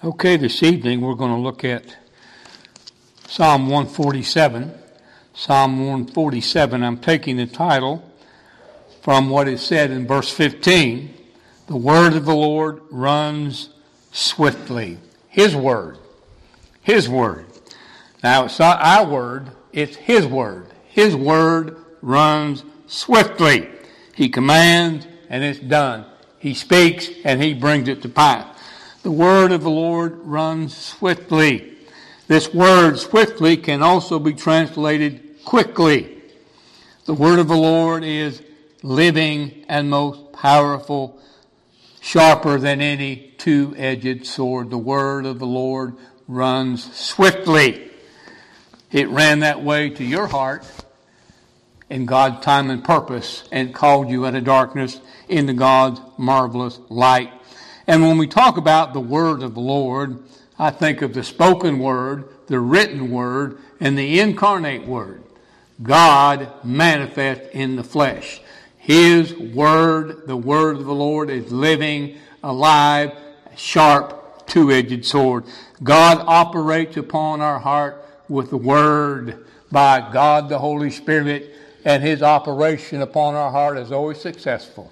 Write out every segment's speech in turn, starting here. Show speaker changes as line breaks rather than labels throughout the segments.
Okay, this evening we're going to look at Psalm 147. Psalm 147, I'm taking the title from what is said in verse 15. The word of the Lord runs swiftly. His word. His word. Now, it's not our word, it's His word. His word runs swiftly. He commands and it's done. He speaks and He brings it to pass. The word of the Lord runs swiftly. This word swiftly can also be translated quickly. The word of the Lord is living and most powerful, sharper than any two-edged sword. The word of the Lord runs swiftly. It ran that way to your heart in God's time and purpose and called you out of darkness into God's marvelous light. And when we talk about the word of the Lord, I think of the spoken word, the written word, and the incarnate word. God manifest in the flesh. His word, the word of the Lord, is living, alive, sharp, two-edged sword. God operates upon our heart with the word by God the Holy Spirit, and His operation upon our heart is always successful.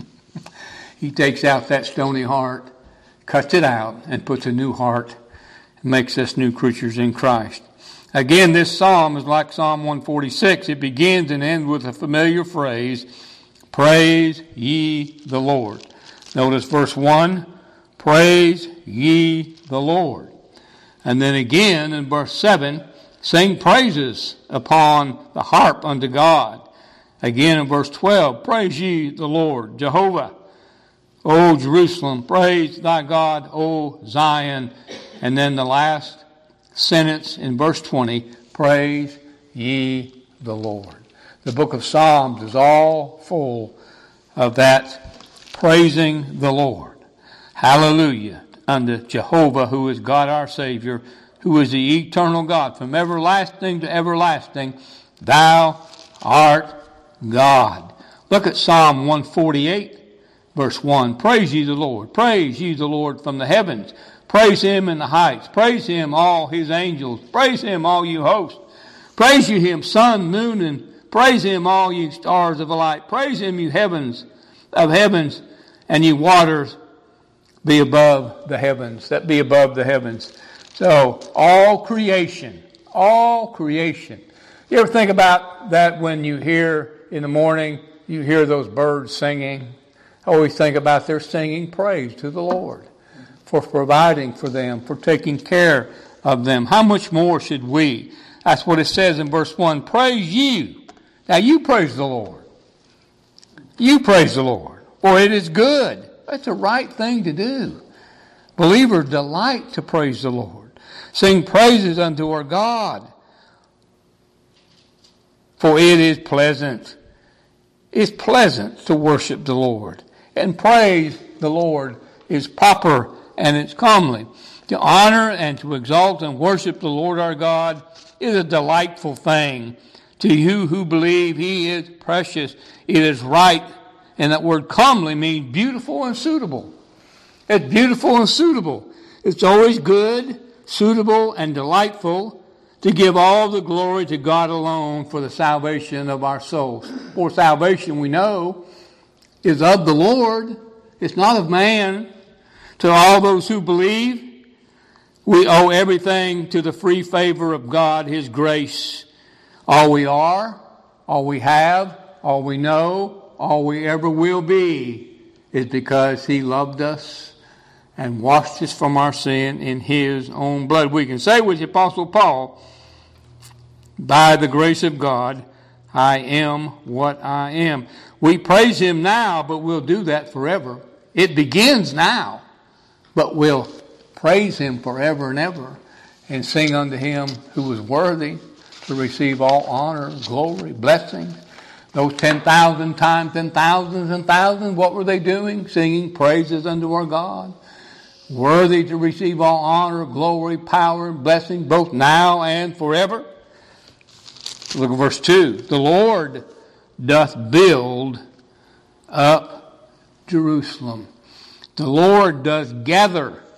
He takes out that stony heart, cuts it out, and puts a new heart, and makes us new creatures in Christ. Again, this psalm is like Psalm 146. It begins and ends with a familiar phrase, praise ye the Lord. Notice verse 1, praise ye the Lord. And then again in verse 7, sing praises upon the harp unto God. Again in verse 12, praise ye the Lord, Jehovah. O Jerusalem, praise thy God, O Zion. And then the last sentence in verse 20, praise ye the Lord. The book of Psalms is all full of that praising the Lord. Hallelujah unto Jehovah, who is God our Savior, who is the eternal God. From everlasting to everlasting, thou art God. Look at Psalm 148. Verse 1, praise ye the Lord. Praise ye the Lord from the heavens. Praise Him in the heights. Praise Him, all His angels. Praise Him, all you hosts. Praise ye Him, sun, moon, and praise Him, all you stars of the light. Praise Him, you heavens of heavens, and you waters be above the heavens. That be above the heavens. So, all creation. You ever think about that when you hear in the morning, you hear those birds singing? I always think about their singing praise to the Lord for providing for them, for taking care of them. How much more should we? That's what it says in verse 1. Praise you. Now you praise the Lord. You praise the Lord. For it is good. That's the right thing to do. Believers delight to praise the Lord. Sing praises unto our God. For it is pleasant. It's pleasant to worship the Lord. And praise the Lord is proper and it's comely. To honor and to exalt and worship the Lord our God is a delightful thing. To you who believe He is precious, it is right. And that word comely means beautiful and suitable. It's beautiful and suitable. It's always good, suitable, and delightful to give all the glory to God alone for the salvation of our souls. For salvation, we know, is of the Lord. It's not of man. To all those who believe, we owe everything to the free favor of God, His grace. All we are, all we have, all we know, all we ever will be is because He loved us and washed us from our sin in His own blood. We can say with the Apostle Paul, by the grace of God, I am what I am. We praise Him now, but we'll do that forever. It begins now, but we'll praise Him forever and ever and sing unto Him who is worthy to receive all honor, glory, blessings. Those 10,000 times 10,000s and thousands, what were they doing? Singing praises unto our God. Worthy to receive all honor, glory, power, and blessing, both now and forever. Look at verse 2. The Lord doth build up Jerusalem. The Lord does gather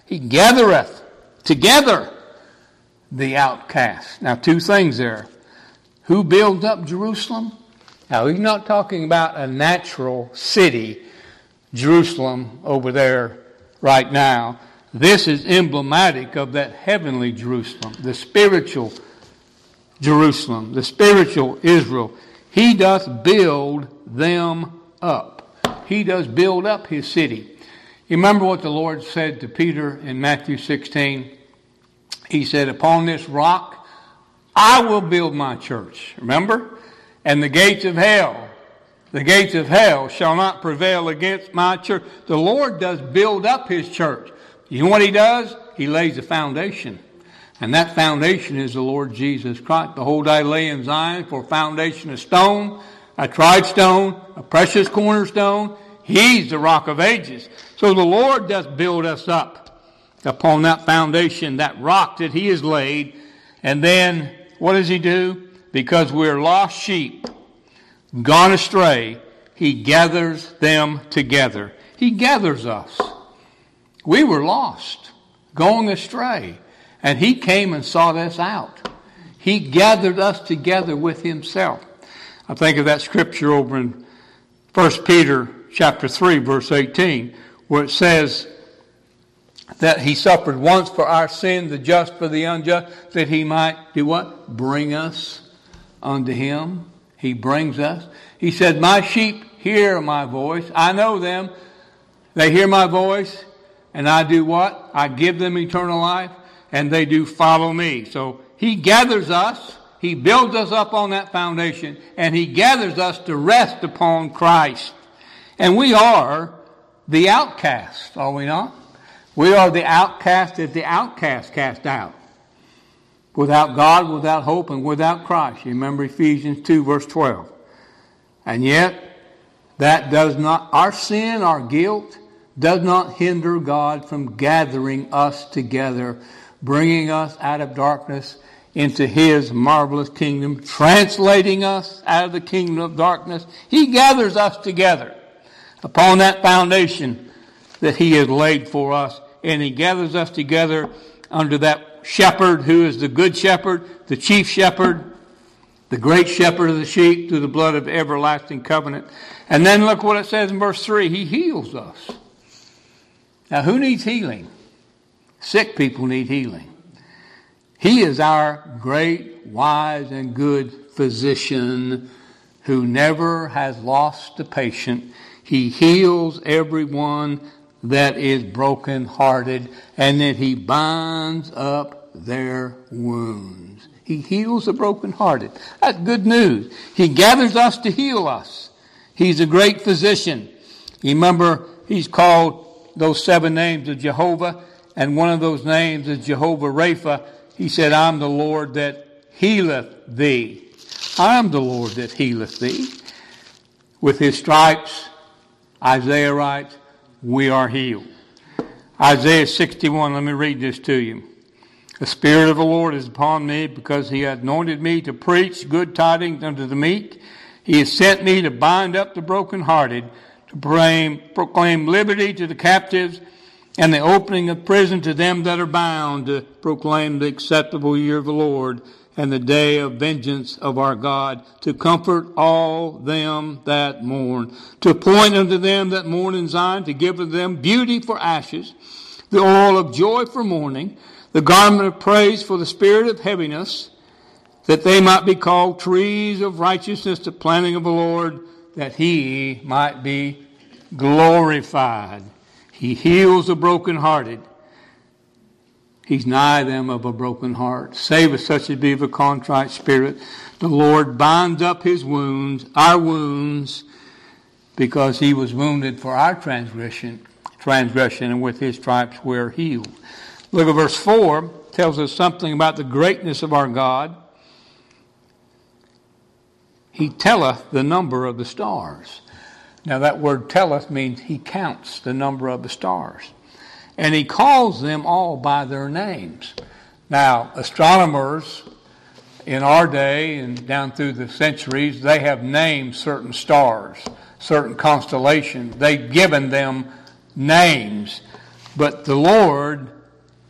He gathereth together the outcast. Now, two things there. Who builds up Jerusalem? Now, he's not talking about a natural city, Jerusalem over there right now. This is emblematic of that heavenly Jerusalem, the spiritual Jerusalem, the spiritual Israel. He doth build them up. He does build up his city. You remember what the Lord said to Peter in Matthew 16? He said, upon this rock I will build my church. Remember? And the gates of hell shall not prevail against my church. The Lord does build up his church. You know what he does? He lays a foundation. And that foundation is the Lord Jesus Christ. Behold, I lay in Zion for foundation of stone, a tried stone, a precious cornerstone. He's the rock of ages. So the Lord does build us up upon that foundation, that rock that he has laid. And then what does he do? Because we're lost sheep, gone astray, he gathers them together. He gathers us. We were lost, going astray, and he came and sought us out. He gathered us together with himself. I think of that scripture over in 1 Peter chapter 3, verse 18, where it says that he suffered once for our sin, the just for the unjust, that he might do what? Bring us unto him. He brings us. He said, my sheep hear my voice. I know them. They hear my voice. And I do what? I give them eternal life. And they do follow me. So he gathers us. He builds us up on that foundation. And he gathers us to rest upon Christ. And we are the outcast, are we not? We are the outcast that the outcast cast out. Without God, without hope, and without Christ. You remember Ephesians 2, verse 12. And yet, that does not, our sin, our guilt, does not hinder God from gathering us together, bringing us out of darkness into his marvelous kingdom, translating us out of the kingdom of darkness. He gathers us together upon that foundation that he has laid for us. And he gathers us together under that shepherd who is the good shepherd, the chief shepherd, the great shepherd of the sheep through the blood of everlasting covenant. And then look what it says in verse 3. He heals us. Now who needs healing? Sick people need healing. He is our great, wise, and good physician who never has lost a patient. He heals everyone that is brokenhearted, and that he binds up their wounds. He heals the brokenhearted. That's good news. He gathers us to heal us. He's a great physician. You remember, he's called those 7 names of Jehovah, and one of those names is Jehovah Rapha. He said, I'm the Lord that healeth thee. I am the Lord that healeth thee. With his stripes, Isaiah writes, we are healed. Isaiah 61, let me read this to you. The Spirit of the Lord is upon me, because he hath anointed me to preach good tidings unto the meek. He has sent me to bind up the brokenhearted, to proclaim liberty to the captives, and the opening of prison to them that are bound, to proclaim the acceptable year of the Lord, and the day of vengeance of our God, to comfort all them that mourn, to appoint unto them that mourn in Zion, to give unto them beauty for ashes, the oil of joy for mourning, the garment of praise for the spirit of heaviness, that they might be called trees of righteousness, the planting of the Lord, that he might be glorified. He heals the brokenhearted. He's nigh them of a broken heart. Save us such as be of a contrite spirit. The Lord binds up his wounds, our wounds, because he was wounded for our transgression, and with his stripes we're healed. Look at verse 4. Tells us something about the greatness of our God. He telleth the number of the stars. Now that word telleth means he counts the number of the stars. And he calls them all by their names. Now, astronomers in our day and down through the centuries, they have named certain stars, certain constellations. They've given them names. But the Lord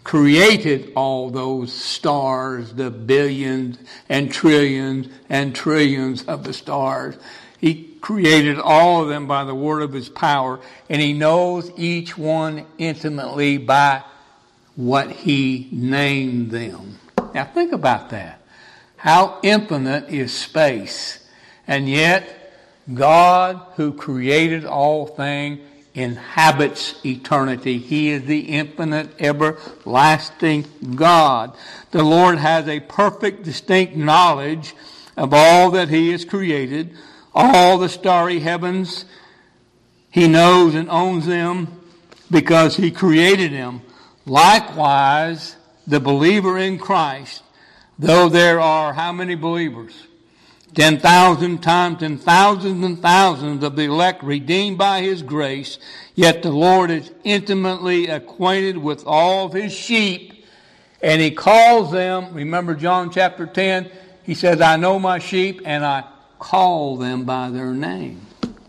created all those stars, the billions and trillions of the stars. He created all of them by the word of his power, and he knows each one intimately by what he named them. Now think about that. How infinite is space, and yet God, who created all things, inhabits eternity. He is the infinite, everlasting God. The Lord has a perfect, distinct knowledge of all that he has created, all the starry heavens. He knows and owns them because he created them. Likewise, the believer in Christ, though there are how many believers? 10,000 times and thousands of the elect redeemed by his grace, yet the Lord is intimately acquainted with all of his sheep, and he calls them, remember John chapter 10, he says, I know my sheep and I call them by their name.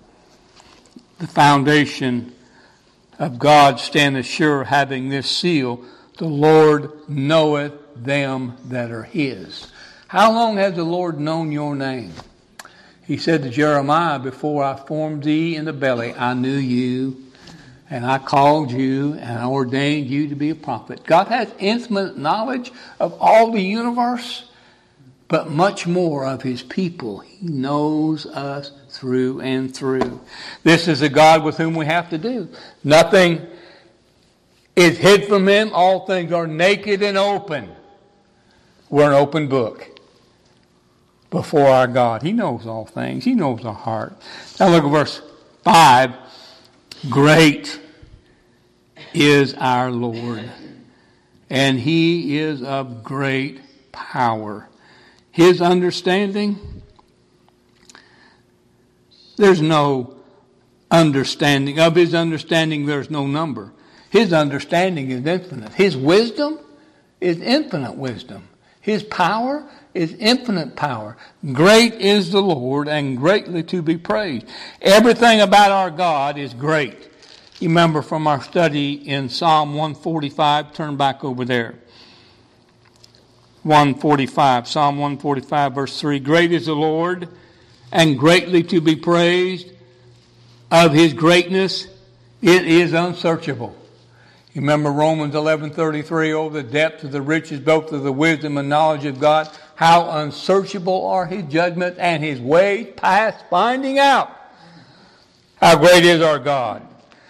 The foundation of God standeth sure, having this seal, the Lord knoweth them that are his. How long has the Lord known your name? He said to Jeremiah, before I formed thee in the belly, I knew you, and I called you, and I ordained you to be a prophet. God has intimate knowledge of all the universe, but much more of his people. He knows us through and through. This is a God with whom we have to do. Nothing is hid from him. All things are naked and open. We're an open book before our God. He knows all things. He knows our heart. Now look at verse 5. Great is our Lord, and he is of great power. His understanding, there's no understanding. Of his understanding, there's no number. His understanding is infinite. His wisdom is infinite wisdom. His power is infinite power. Great is the Lord, and greatly to be praised. Everything about our God is great. You remember from our study in Psalm 145, turn back over there. 145, Psalm 145, verse 3. Great is the Lord, and greatly to be praised. Of his greatness, it is unsearchable. You remember Romans 11:33, oh, the depth of the riches, both of the wisdom and knowledge of God. How unsearchable are his judgments and his ways past finding out. How great is our God.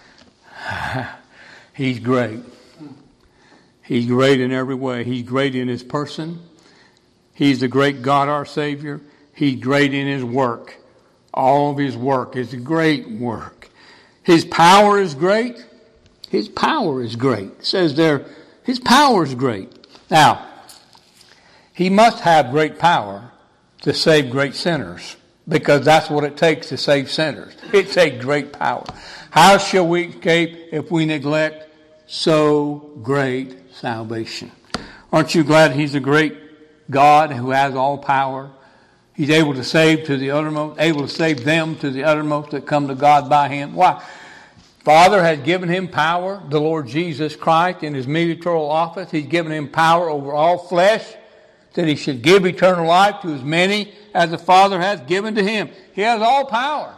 He's great. He's great in every way. He's great in his person. He's the great God, our Savior. He's great in his work. All of his work is a great work. His power is great. His power is great. It says there, his power is great. Now, he must have great power to save great sinners, because that's what it takes to save sinners. It takes great power. How shall we escape if we neglect so great salvation? Aren't you glad he's a great God who has all power? He's able to save to the uttermost, able to save them to the uttermost that come to God by him. Why? Father has given him power, the Lord Jesus Christ, in his mediatorial office. He's given him power over all flesh, that he should give eternal life to as many as the Father has given to him. He has all power.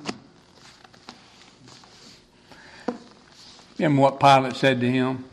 Remember what Pilate said to him?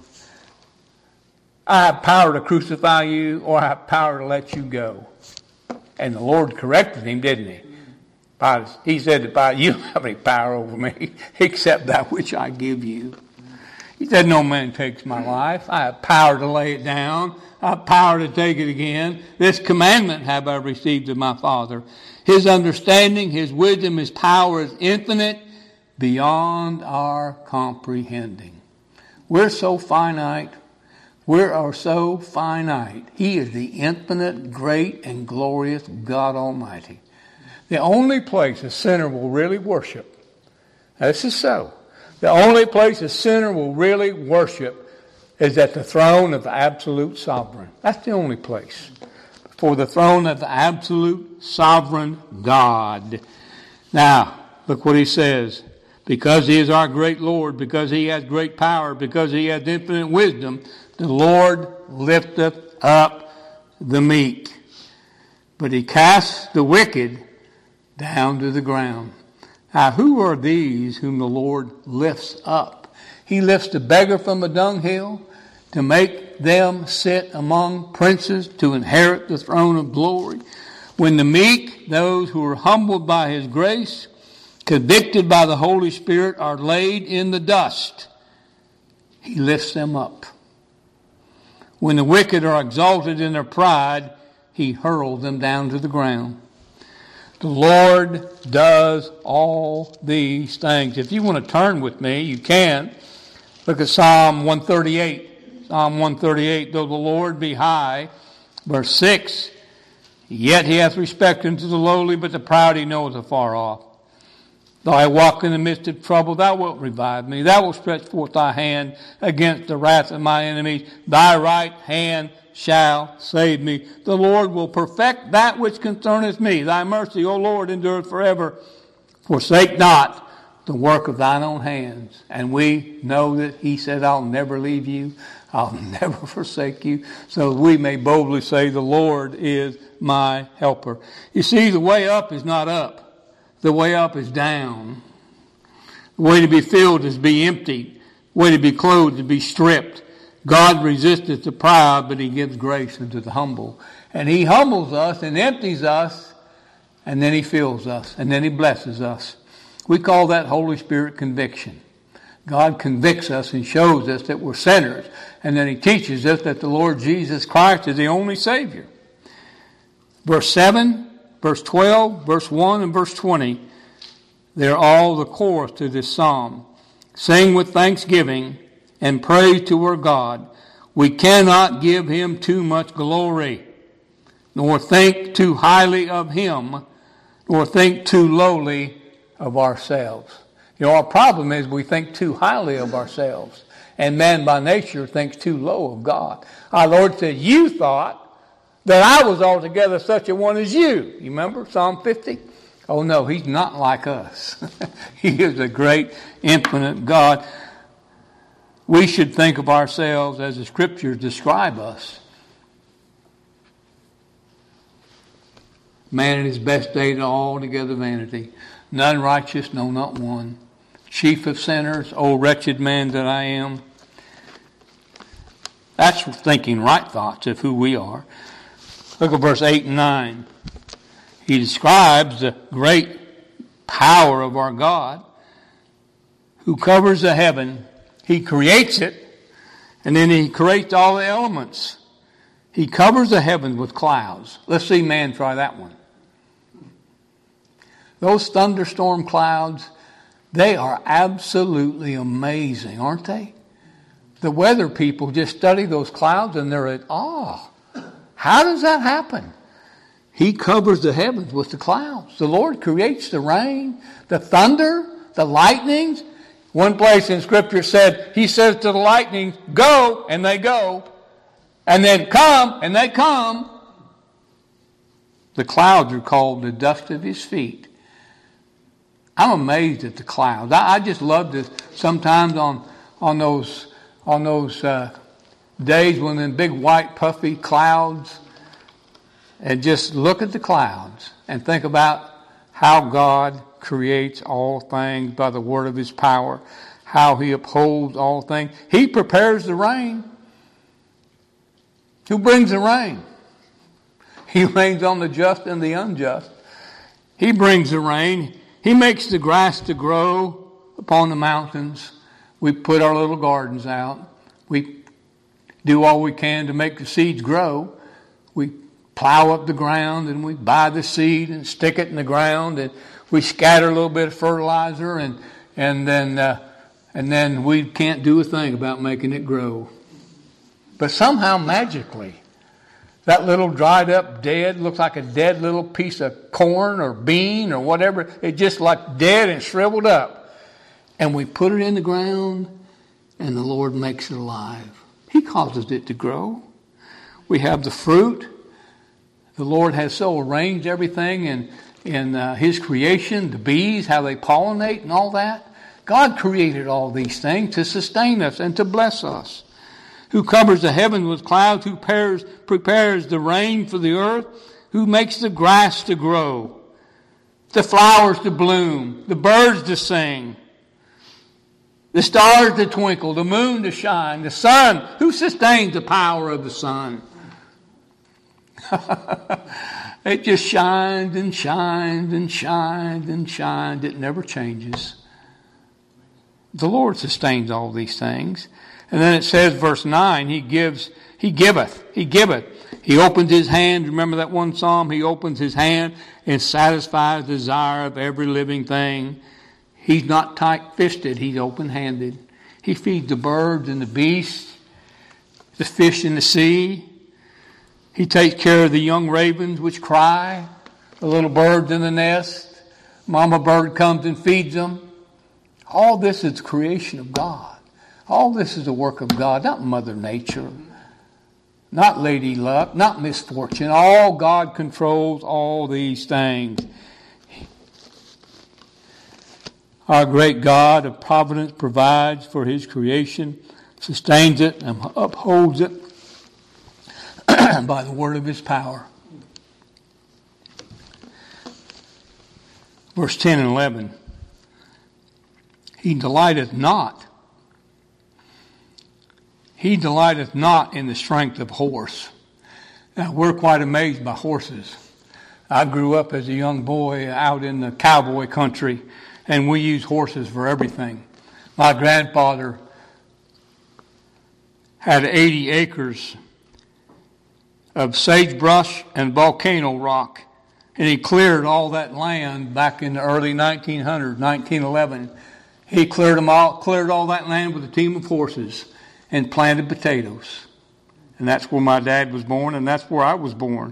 I have power to crucify you, or I have power to let you go. And the Lord corrected him, didn't he? He said to Pilate, you don't have any power over me except that which I give you. He said, no man takes my life. I have power to lay it down. I have power to take it again. This commandment have I received of my Father. His understanding, his wisdom, his power is infinite, beyond our comprehending. We're so finite. We are so finite. He is the infinite, great, and glorious God Almighty. The only place a sinner will really worship, this is so, the only place a sinner will really worship is at the throne of the absolute sovereign. That's the only place. For the throne of the absolute sovereign God. Now, look what he says. because He is our great Lord, because He has great power, because He has infinite wisdom, the Lord lifteth up the meek, but He casts the wicked down to the ground. Now, who are these whom the Lord lifts up? He lifts the beggar from a dunghill to make them sit among princes, to inherit the throne of glory. When the meek, those who are humbled by His grace, convicted by the Holy Spirit, are laid in the dust, He lifts them up. When the wicked are exalted in their pride, He hurls them down to the ground. The Lord does all these things. If you want to turn with me, you can. Look at Psalm 138. Psalm 138, though the Lord be high, verse 6, yet He hath respect unto the lowly, but the proud He knoweth afar off. Though I walk in the midst of trouble, Thou wilt revive me. Thou wilt stretch forth Thy hand against the wrath of my enemies. Thy right hand shall save me. The Lord will perfect that which concerneth me. Thy mercy, O Lord, endureth forever. Forsake not the work of Thine own hands. And we know that He said, I'll never leave you. I'll never forsake you. So we may boldly say, the Lord is my helper. You see, the way up is not up. The way up is down. The way to be filled is to be emptied. The way to be clothed is to be stripped. God resisteth the proud, but He gives grace unto the humble. And He humbles us and empties us, and then He fills us, and then He blesses us. We call that Holy Spirit conviction. God convicts us and shows us that we're sinners, and then He teaches us that the Lord Jesus Christ is the only Savior. Verse 7, verse 12, verse 1, and verse 20, they're all the chorus to this psalm. Sing with thanksgiving and praise to our God. We cannot give Him too much glory, nor think too highly of Him, nor think too lowly of ourselves. You know, our problem is we think too highly of ourselves, and man by nature thinks too low of God. Our Lord said, you thought that I was altogether such a one as you. You remember Psalm 50? Oh no, He's not like us. He is a great, infinite God. We should think of ourselves as the Scriptures describe us. Man in his best days altogether vanity. None righteous, no, not one. Chief of sinners, O wretched man that I am. That's thinking right thoughts of who we are. Look at verse 8 and 9. He describes the great power of our God, who covers the heaven. He creates it, and then He creates all the elements. He covers the heavens with clouds. Let's see man try that one. Those thunderstorm clouds, they are absolutely amazing, aren't they? The weather people just study those clouds and they're at awe. How does that happen? He covers the heavens with the clouds. The Lord creates the rain, the thunder, the lightnings. One place in Scripture said, He says to the lightning, go, and they go. And then come, and they come. The clouds are called the dust of His feet. I'm amazed at the clouds. I just love this sometimes on those days when the big white puffy clouds, and just look at the clouds and think about how God creates all things by the word of His power, how He upholds all things. He prepares the rain. Who brings the rain? He rains on the just and the unjust. He brings the rain. He makes the grass to grow upon the mountains. We put our little gardens out. We do all we can to make the seeds grow. We plow up the ground and we buy the seed and stick it in the ground, and we scatter a little bit of fertilizer, and then we can't do a thing about making it grow. But somehow magically, that little dried up dead, looks like a dead little piece of corn or bean or whatever. It's just like dead and shriveled up. And we put it in the ground, and the Lord makes it alive. He causes it to grow. We have the fruit. The Lord has so arranged everything in His creation, the bees, how they pollinate and all that. God created all these things to sustain us and to bless us. Who covers the heavens with clouds, who prepares the rain for the earth, who makes the grass to grow, the flowers to bloom, the birds to sing, the stars to twinkle, the moon to shine, the sun, who sustains the power of the sun. It just shines and shines and shines and shines. It never changes. The Lord sustains all these things. And then it says, verse 9, He giveth. He opens His hand. Remember that one psalm? He opens His hand and satisfies the desire of every living thing. He's not tight-fisted. He's open-handed. He feeds the birds and the beasts, the fish in the sea. He takes care of the young ravens which cry, the little birds in the nest. Mama bird comes and feeds them. All this is creation of God. All this is the work of God, not Mother Nature, not Lady Luck, not misfortune. All God controls all these things. Our great God of providence provides for His creation, sustains it, and upholds it by the word of His power. Verse 10 and 11. He delighteth not in the strength of horse. Now, we're quite amazed by horses. I grew up as a young boy out in the cowboy country, and we use horses for everything. My grandfather had 80 acres of sagebrush and volcano rock, and he cleared all that land back in the early 1900s, 1911. He cleared all that land with a team of horses and planted potatoes. And that's where my dad was born, and that's where I was born.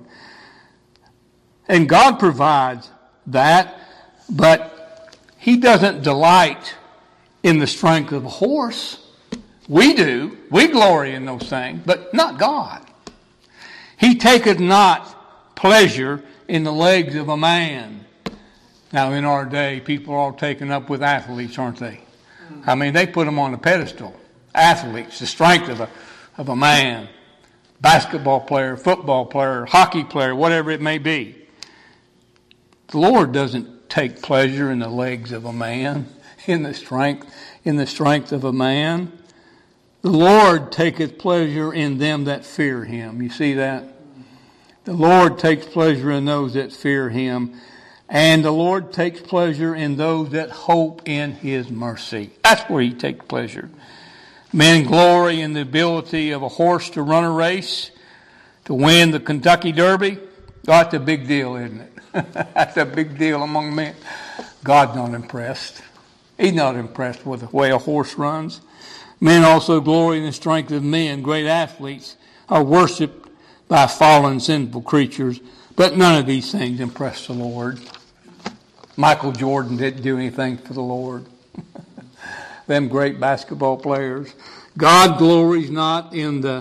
And God provides that, but He doesn't delight in the strength of a horse. We do. We glory in those things, but not God. He taketh not pleasure in the legs of a man. Now, in our day, people are all taken up with athletes, aren't they? I mean, they put them on a pedestal. Athletes, the strength of a man. Basketball player, football player, hockey player, whatever it may be. The Lord doesn't take pleasure in the legs of a man, in the strength of a man. The Lord taketh pleasure in them that fear Him. You see that? The Lord takes pleasure in those that fear Him. And the Lord takes pleasure in those that hope in His mercy. That's where He takes pleasure. Men glory in the ability of a horse to run a race, to win the Kentucky Derby. That's a big deal, isn't it? That's a big deal among men. God's not impressed. He's not impressed with the way a horse runs. Men also glory in the strength of men. Great athletes are worshipped by fallen, sinful creatures. But none of these things impress the Lord. Michael Jordan didn't do anything for the Lord. Them great basketball players. God glories not in the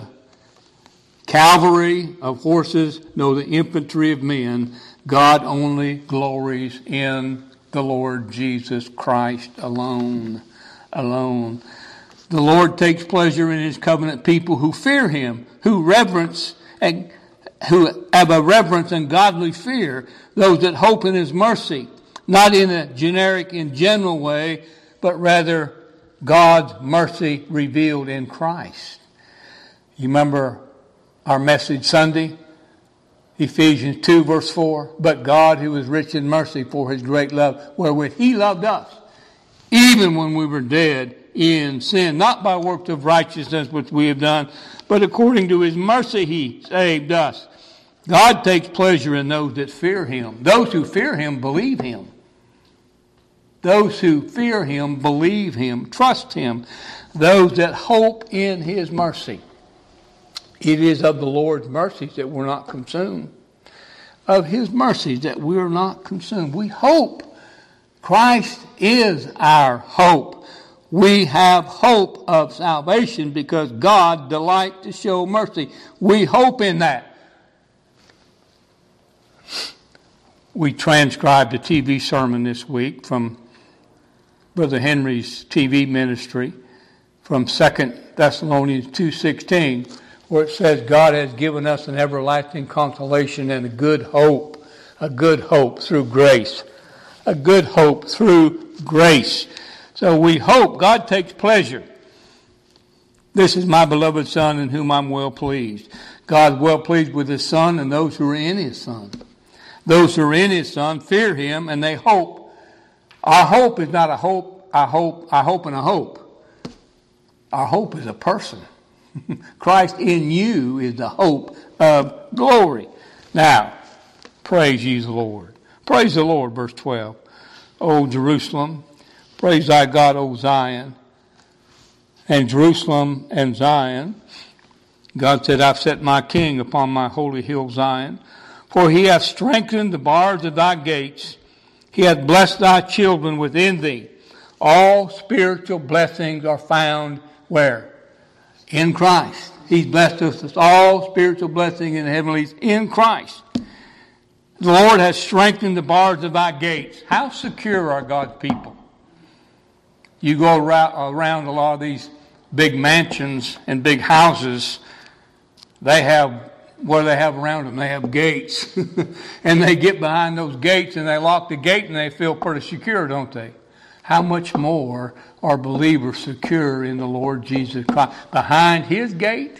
cavalry of horses, nor the infantry of men. God only glories in the Lord Jesus Christ alone. Alone. The Lord takes pleasure in His covenant people who fear Him, who have a reverence and godly fear, those that hope in His mercy, not in a generic and general way, but rather God's mercy revealed in Christ. You remember our message Sunday? Ephesians 2 verse 4. But God, who is rich in mercy for His great love, wherewith He loved us, even when we were dead in sin, not by works of righteousness which we have done, but according to His mercy He saved us. God takes pleasure in those that fear Him. Those who fear Him believe Him. Those who fear Him believe Him, trust Him. Those that hope in His mercy. It is of the Lord's mercies that we're not consumed. Of His mercies that we're not consumed. We hope. Christ is our hope. We have hope of salvation because God delights to show mercy. We hope in that. We transcribed a TV sermon this week from Brother Henry's TV ministry from 2 Thessalonians 2:16, where it says God has given us an everlasting consolation and a good hope through grace. A good hope through grace. So we hope. God takes pleasure. This is my beloved Son in whom I'm well pleased. God's well pleased with His Son and those who are in His Son. Those who are in His Son fear Him and they hope. Our hope is not a hope, I hope and a hope. Our hope is a person. Christ in you is the hope of glory. Now, praise ye the Lord. Praise the Lord, verse 12. O Jerusalem, praise thy God, O Zion. And Jerusalem and Zion, God said, I've set my king upon my holy hill Zion. For he hath strengthened the bars of thy gates. He hath blessed thy children within thee. All spiritual blessings are found where? In Christ. He's blessed us with all spiritual blessings in the heavenlies in Christ. The Lord has strengthened the bars of thy gates. How secure are God's people? You go around a lot of these big mansions and big houses. They have, what do they have around them? They have gates. And they get behind those gates and they lock the gate and they feel pretty secure, don't they? How much more are believers secure in the Lord Jesus Christ? Behind His gate,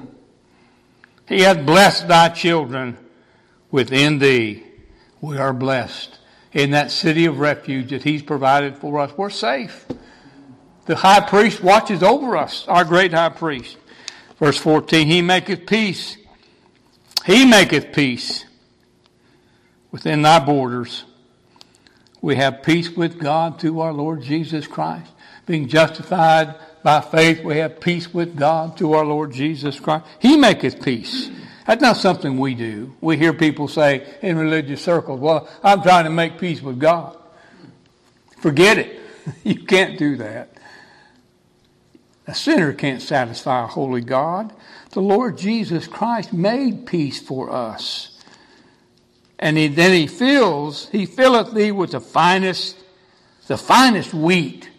He hath blessed thy children within thee. We are blessed. In that city of refuge that He's provided for us, we're safe. The high priest watches over us, our great high priest. Verse 14, He maketh peace. He maketh peace within thy borders. We have peace with God through our Lord Jesus Christ. Being justified by faith, we have peace with God through our Lord Jesus Christ. He maketh peace. That's not something we do. We hear people say in religious circles, well, I'm trying to make peace with God. Forget it. You can't do that. A sinner can't satisfy a holy God. The Lord Jesus Christ made peace for us. And then He filleth thee with the finest wheat.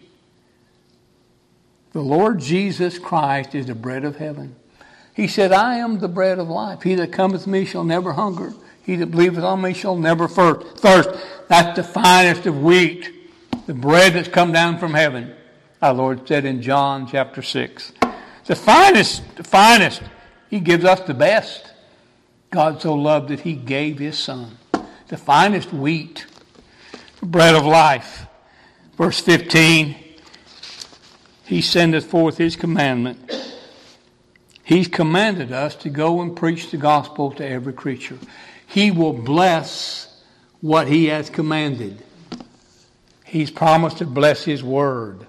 The Lord Jesus Christ is the bread of heaven. He said, I am the bread of life. He that cometh to me shall never hunger. He that believeth on me shall never thirst. That's the finest of wheat. The bread that's come down from heaven. Our Lord said in John chapter 6. The finest. He gives us the best. God so loved that He gave His Son. The finest wheat. The bread of life. Verse 15. He sendeth forth His commandment. He's commanded us to go and preach the gospel to every creature. He will bless what He has commanded. He's promised to bless His word.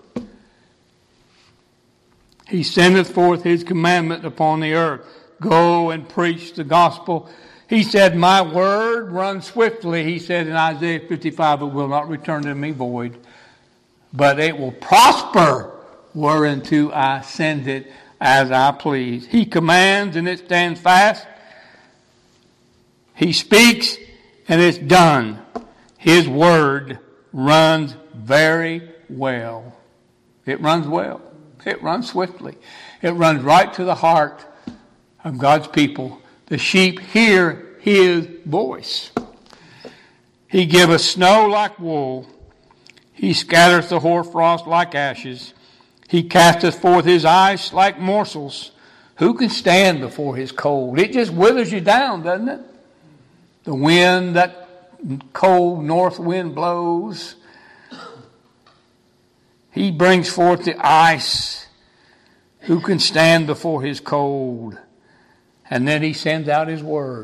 He sendeth forth His commandment upon the earth. Go and preach the gospel. He said, my word runs swiftly. He said in Isaiah 55, it will not return to me void, but it will prosper whereunto I send it as I please. He commands and it stands fast. He speaks and it's done. His word runs very well. It runs well. It runs swiftly. It runs right to the heart of God's people. The sheep hear His voice. He giveth snow like wool. He scattereth the hoarfrost like ashes. He casteth forth His ice like morsels. Who can stand before His cold? It just withers you down, doesn't it? The wind, that cold north wind blows. He brings forth the ice. Who can stand before His cold? And then He sends out His word.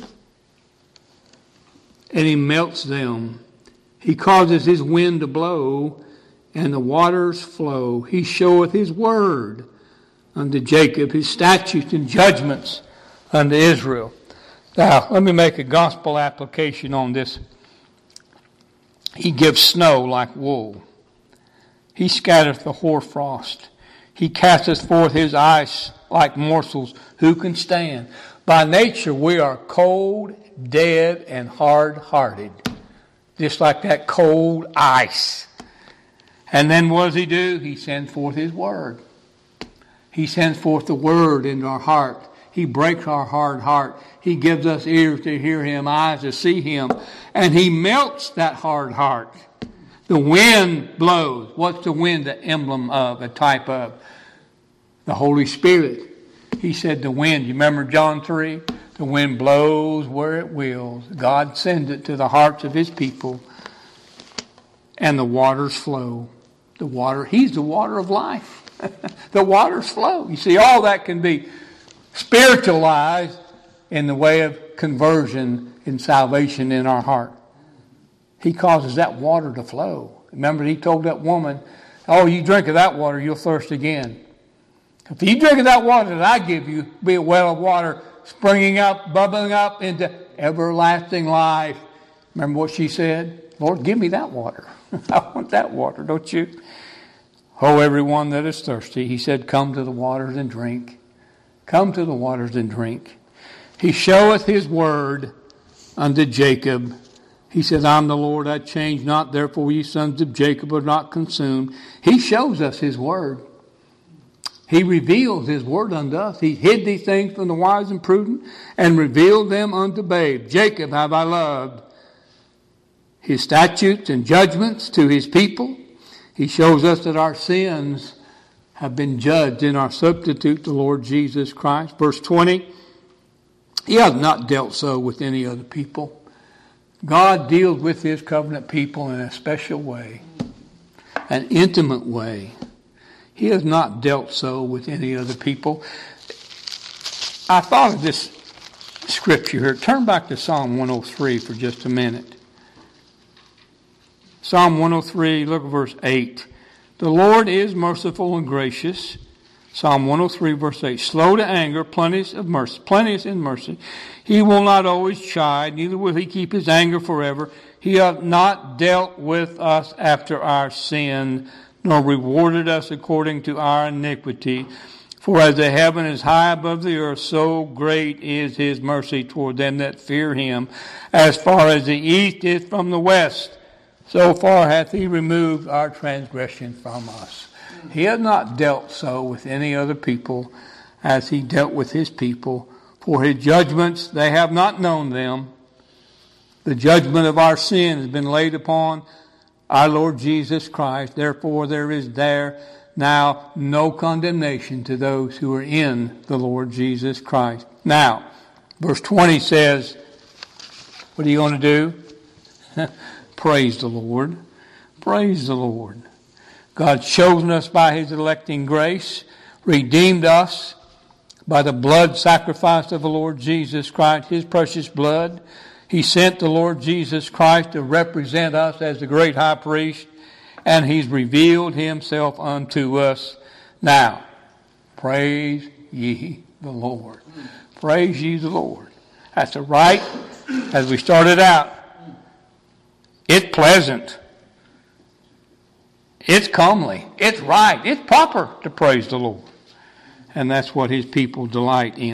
And He melts them. He causes His wind to blow, and the waters flow. He showeth His word unto Jacob, His statutes and judgments unto Israel. Now, let me make a gospel application on this. He gives snow like wool. He scattereth the hoarfrost. He casteth forth His ice like morsels. Who can stand? By nature, we are cold, dead, and hard-hearted. Just like that cold ice. And then what does he do? He sends forth his word. He sends forth the word into our heart. He breaks our hard heart. He gives us ears to hear him, eyes to see him. And he melts that hard heart. The wind blows. What's the wind? The emblem of, a type of the Holy Spirit. He said the wind, you remember John 3? The wind blows where it wills. God sends it to the hearts of his people. And the waters flow. The water, he's the water of life. The waters flow. You see, all that can be spiritualized in the way of conversion and salvation in our heart. He causes that water to flow. Remember, he told that woman, oh, you drink of that water, you'll thirst again. If you drink of that water that I give you, be a well of water springing up, bubbling up into everlasting life. Remember what she said? Lord, give me that water. I want that water, don't you? Oh, everyone that is thirsty, he said, come to the waters and drink. Come to the waters and drink. He showeth his word unto Jacob. He said, I'm the Lord, I change not, therefore ye sons of Jacob are not consumed. He shows us his word. He reveals his word unto us. He hid these things from the wise and prudent and revealed them unto babes. Jacob have I loved. His statutes and judgments to his people. He shows us that our sins have been judged in our substitute, the Lord Jesus Christ. Verse 20, he has not dealt so with any other people. God deals with his covenant people in a special way, an intimate way. He has not dealt so with any other people. I thought of this scripture here. Turn back to Psalm 103 for just a minute. Psalm 103, look at verse 8. The Lord is merciful and gracious. Psalm 103, verse 8. Slow to anger, plenteous in mercy. He will not always chide, neither will he keep his anger forever. He hath not dealt with us after our sin, nor rewarded us according to our iniquity. For as the heaven is high above the earth, so great is his mercy toward them that fear him. As far as the east is from the west, so far hath he removed our transgression from us. He has not dealt so with any other people as he dealt with his people. For his judgments, they have not known them. The judgment of our sin has been laid upon our Lord Jesus Christ. Therefore there is there now no condemnation to those who are in the Lord Jesus Christ. Now, verse 20 says, what are you going to do? Praise the Lord. Praise the Lord. God's chosen us by his electing grace, redeemed us by the blood sacrifice of the Lord Jesus Christ, his precious blood. He sent the Lord Jesus Christ to represent us as the great high priest, and he's revealed himself unto us. Now, praise ye the Lord. Praise ye the Lord. That's right. As we started out, it's pleasant. It's comely. It's right. It's proper to praise the Lord. And that's what his people delight in.